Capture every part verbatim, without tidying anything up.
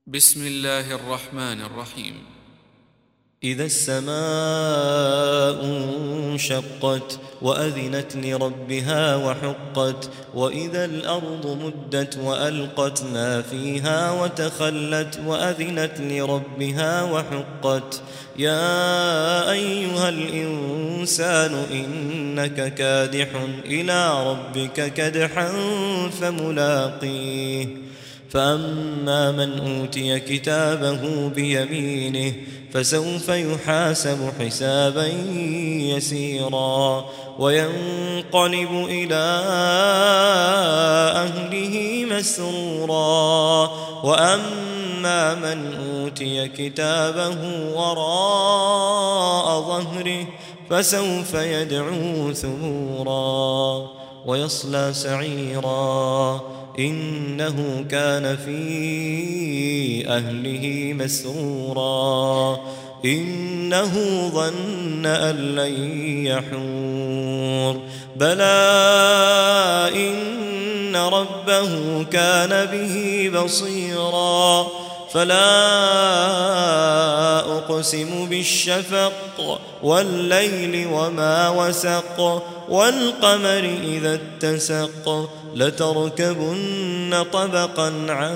بسم الله الرحمن الرحيم. إذا السماء انشقت وأذنت لربها وحقت وإذا الأرض مدت وألقت ما فيها وتخلت وأذنت لربها وحقت يا أيها الإنسان إنك كادح إلى ربك كدحا فملاقيه فأما من أوتي كتابه بيمينه فسوف يحاسب حسابا يسيرا وينقلب إلى أهله مسرورا وأما من أوتي كتابه وراء ظهره فسوف يدعو ثبورا ويصلى سعيرا إنه كان في أهله مسرورا إنه ظن أن لن يحور بلى إن ربه كان به بصيرا فلا أقسم بالشفق والليل وما وسق والقمر إذا اتسق لتركبن طبقا عن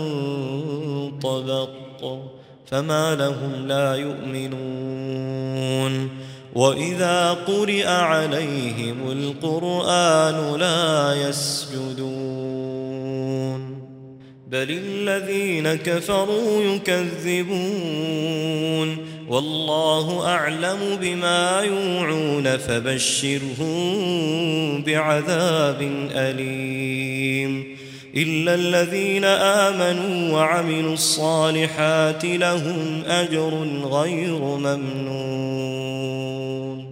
طبق فما لهم لا يؤمنون وإذا قرئ عليهم القرآن لا يسجدون بل الذين كفروا يكذبون والله أعلم بما يوعون فبشرهم بعذاب أليم إلا الذين آمنوا وعملوا الصالحات لهم أجر غير ممنون.